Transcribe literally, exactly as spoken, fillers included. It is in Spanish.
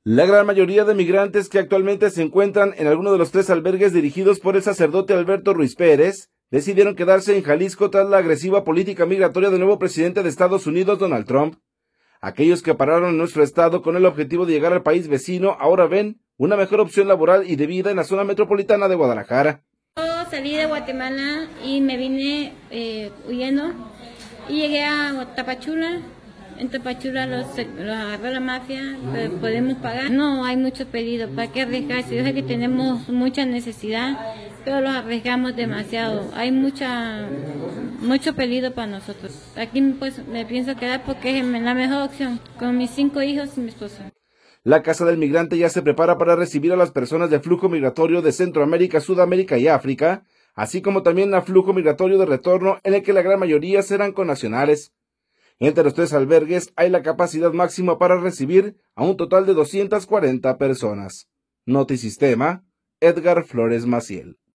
La gran mayoría de migrantes que actualmente se encuentran en alguno de los tres albergues dirigidos por el sacerdote Alberto Ruiz Pérez decidieron quedarse en Jalisco tras la agresiva política migratoria del nuevo presidente de Estados Unidos, Donald Trump. Aquellos que pararon en nuestro estado con el objetivo de llegar al país vecino ahora ven una mejor opción laboral y de vida en la zona metropolitana de Guadalajara. Yo salí de Guatemala y me vine eh, huyendo y llegué a Tapachula. En Tapachula los, los agarró la mafia, pero podemos pagar. No hay mucho pedido, ¿para qué arriesgarse? Yo sé que tenemos mucha necesidad, pero los arriesgamos demasiado. Hay mucha mucho pedido para nosotros. Aquí pues me pienso quedar porque es la mejor opción, con mis cinco hijos y mi esposo. La Casa del Migrante ya se prepara para recibir a las personas de flujo migratorio de Centroamérica, Sudamérica y África, así como también a flujo migratorio de retorno en el que la gran mayoría serán connacionales. Entre los tres albergues hay la capacidad máxima para recibir a un total de doscientas cuarenta personas. Notisistema, Edgar Flores Maciel.